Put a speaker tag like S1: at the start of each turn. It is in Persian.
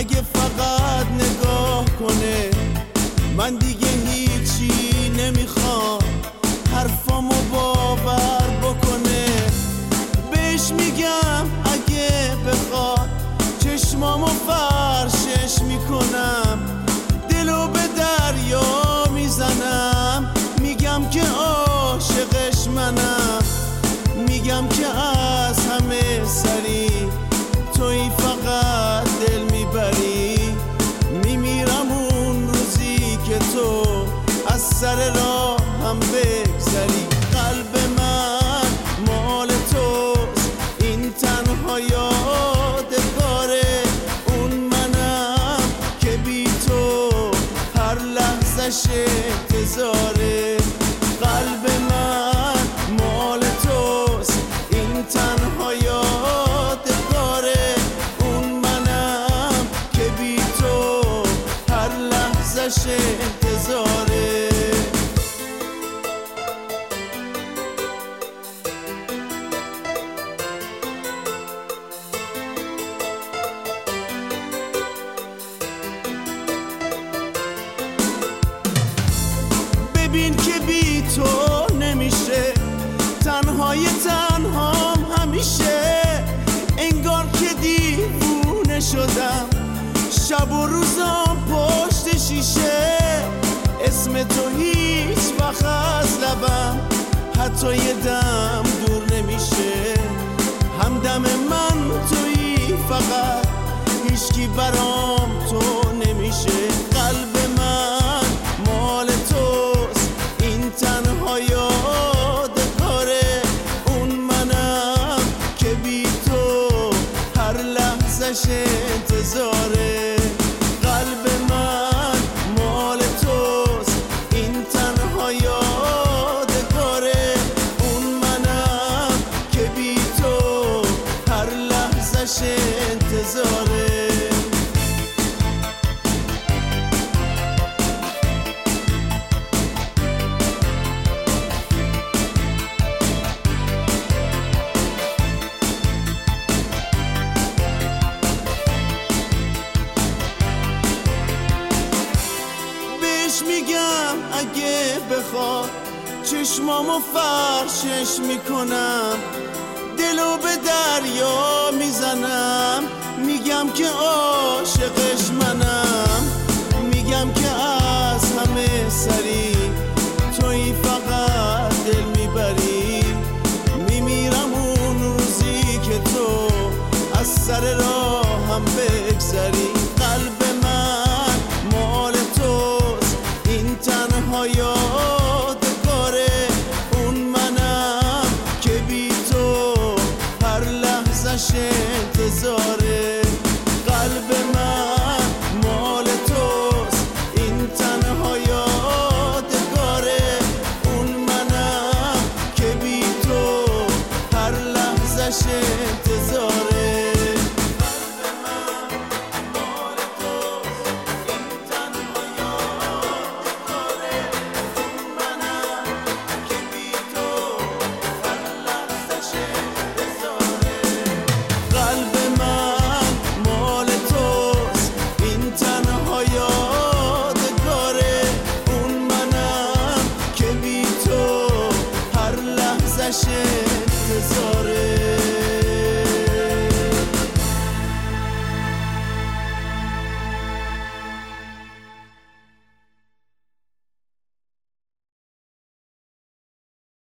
S1: اگه فقط نگاه کنه من دیگه هیچی نمیخوام، حرفامو باور بکنه. بهش میگم اگه بخواد چشمامو فرشش میکنم، دلو به دریا میزنم، میگم که عاشقش منم، میگم که از همه سری توی فقط دل میبری. میمیرم اون روزی که تو از سر راه هم بگذری. قلب من مال توست، این تنها یادگاره، اون منم که بی تو هر لحظش انتظاره. قلب من مال توست، این تنها یادگاره، اون منم که بی تو هر لحظش انتظاره. ببین که بی تو نمیشه، تنهای تنهام همیشه، انگار که دیوونه شدم، شب و روزام پشت شیشه. اسم تو هیچ وقت از لبم حتی یه دم دور نمیشه، همدم من تویی فقط، هیچکی برام تو نمیشه. قلب من مال توست، این تنها یادگاره، اون منم که بی تو هر لحظش انتظاره. قلب من مال توست، این تنها یادگاره، اون منم که بی تو هر لحظش انتظاره. میگم اگه بخواد چشمامو فرشش میکنم، دلو به دریا میزنم، میگم که عاشقش من